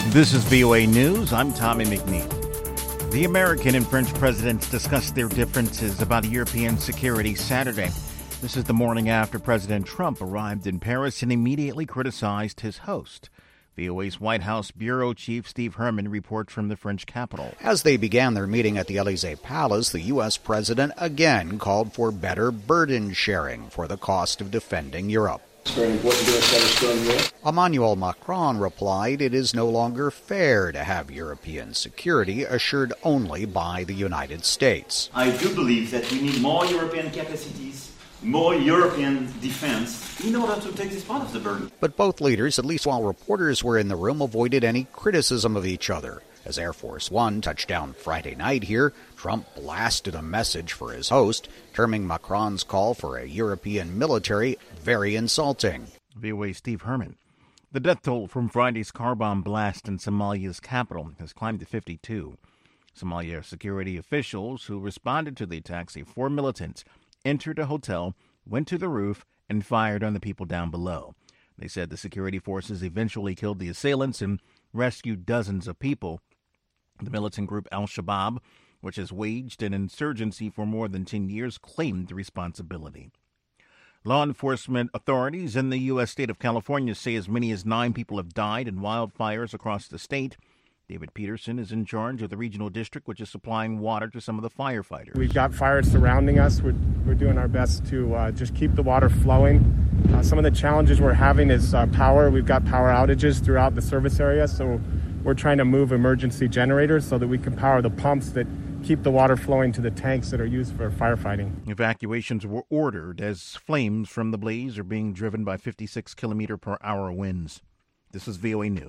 This is VOA News. I'm Tommy McNeil. The American and French presidents discussed their differences about European security Saturday. This is the morning after President Trump arrived in Paris and immediately criticized his host. VOA's White House Bureau Chief Steve Herman reports from the French capital. As they began their meeting at the Élysée Palace, the U.S. president again called for better burden sharing for the cost of defending Europe. It's very important to us to have a strong Europe. Emmanuel Macron replied it is no longer fair to have European security assured only by the United States. I do believe that we need more European capacities, more European defense in order to take this part of the burden. But both leaders, at least while reporters were in the room, avoided any criticism of each other. As Air Force One touched down Friday night here, Trump blasted a message for his host, terming Macron's call for a European military very insulting. VOA Steve Herman. The death toll from Friday's car bomb blast in Somalia's capital has climbed to 52. Somalia security officials who responded to the attack say 4 militants entered a hotel, went to the roof, and fired on the people down below. They said the security forces eventually killed the assailants and rescued dozens of people. The militant group Al-Shabaab, which has waged an insurgency for more than 10 years, claimed responsibility. Law enforcement authorities in the U.S. state of California say as many as 9 people have died in wildfires across the state. David Peterson is in charge of the regional district, which is supplying water to some of the firefighters. We've got fires surrounding us. We're doing our best to just keep the water flowing. Some of the challenges we're having is power. We've got power outages throughout the service area, so we're trying to move emergency generators so that we can power the pumps that keep the water flowing to the tanks that are used for firefighting. Evacuations were ordered as flames from the blaze are being driven by 56-kilometer-per-hour winds. This is VOA News.